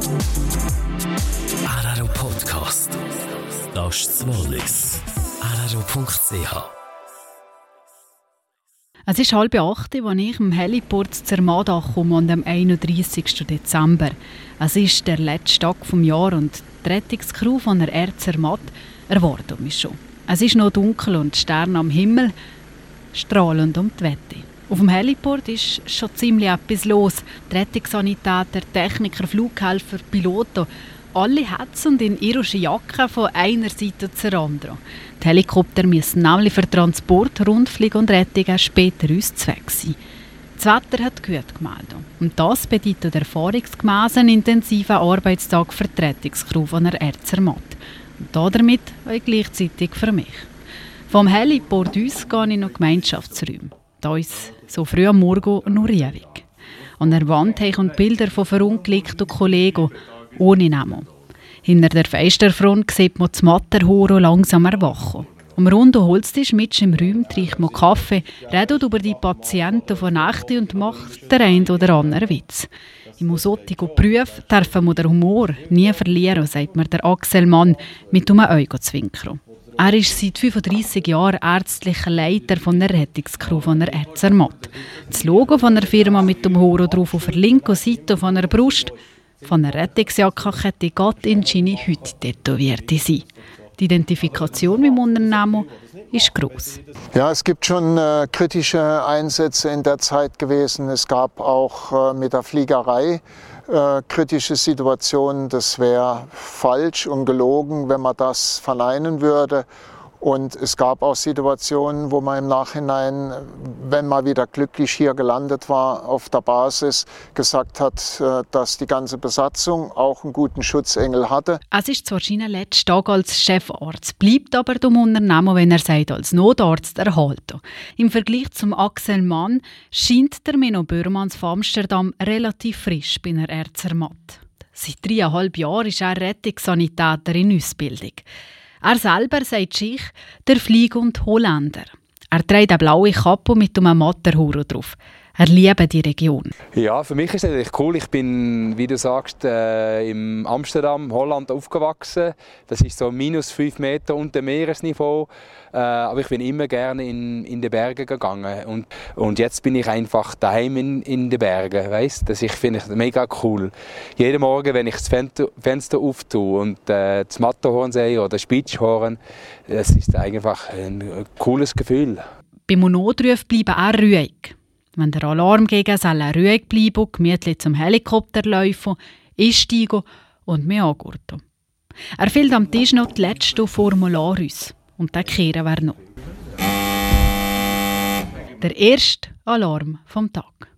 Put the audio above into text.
RRO Podcast. Das ist das Wallis. RRO.ch. Es ist 7:30, als ich am Heliport zu Zermatt ankomme am 31. Dezember. Es ist der letzte Tag des Jahres und die Rettungscrew von der Air Zermatt erwartet mich schon. Es ist noch dunkel und die Sterne am Himmel strahlend um die Wette. Auf dem Heliport ist schon ziemlich etwas los. Die Rettungssanitäter, Techniker, Flughelfer, Piloten, alle hetzen in irische Jacken von einer Seite zur anderen. Die Helikopter müssen nämlich für Transport, Rundflug und Rettung später uns Zweck sein. Das Wetter hat gut gemeldet. Und das bedeutet erfahrungsgemäss einen intensiven Arbeitstag für die Rettungscrew von der Air Zermatt. Und damit auch gleichzeitig für mich. Vom Heliport aus gehe ich in noch Gemeinschaftsräume. Da ist so früh am Morgen nur ruhig. An der Wand habe ich Bilder von verunglückten Kollegen ohne Namen. Hinter der Fensterfront sieht man das Matterhorn langsam erwachen. Am runden Holztisch mit im Raum trinkt man Kaffee, redet über die Patienten von Nächten und macht den einen oder anderen Witz. Im solchen Beruf dürfen wir den Humor nie verlieren, sagt mir der Axel Mann mit einem Augenzwinkern. Er ist seit 35 Jahren ärztlicher Leiter von der Rettungscrew von der Air Zermatt. Das Logo von der Firma mit dem Horo drauf auf der linken Seite von der Brust. Von der Rettungsjacke könnte Gott in seine Hütte tätowiert sein. Die Identifikation mit dem Unternehmen ist gross. Ja, es gibt schon kritische Einsätze in der Zeit gewesen. Es gab auch mit der Fliegerei kritische Situationen. Das wäre falsch und gelogen, wenn man das verneinen würde. Und es gab auch Situationen, wo man im Nachhinein, wenn man wieder glücklich hier gelandet war auf der Basis, gesagt hat, dass die ganze Besatzung auch einen guten Schutzengel hatte. Es ist zwar sein letzter Tag als Chefarzt, bleibt aber dem Unternehmen, wenn er sagt, als Notarzt erhalten. Im Vergleich zum Axel Mann scheint der Menno Börmanns von Amsterdam relativ frisch bei der Air Zermatt. Seit 3,5 Jahren ist er Rettungssanitäter in Ausbildung. Er selber sagt sich der Flieg- und Holländer. Er trägt eine blaue Kappe mit einem Matterhorn drauf. Er liebt die Region. Ja, für mich ist es natürlich cool. Ich bin, wie du sagst, in Amsterdam, Holland aufgewachsen. Das ist so -5 Meter unter dem Meeresniveau. Aber ich bin immer gerne in die Berge gegangen. Und jetzt bin ich einfach daheim in den Bergen. Weißt? Das finde ich mega cool. Jeden Morgen, wenn ich das Fenster auftue und das Matterhorn sehe oder das Spitschhorn, das ist einfach ein cooles Gefühl. Beim Notruf bleiben auch ruhig. Wenn der Alarm geht, soll er ruhig bleiben, gemütlich zum Helikopter laufen, einsteigen und mich angurten. Er füllt am Tisch noch das letzte Formular aus. Und dann kehren wir noch. Der erste Alarm vom Tag.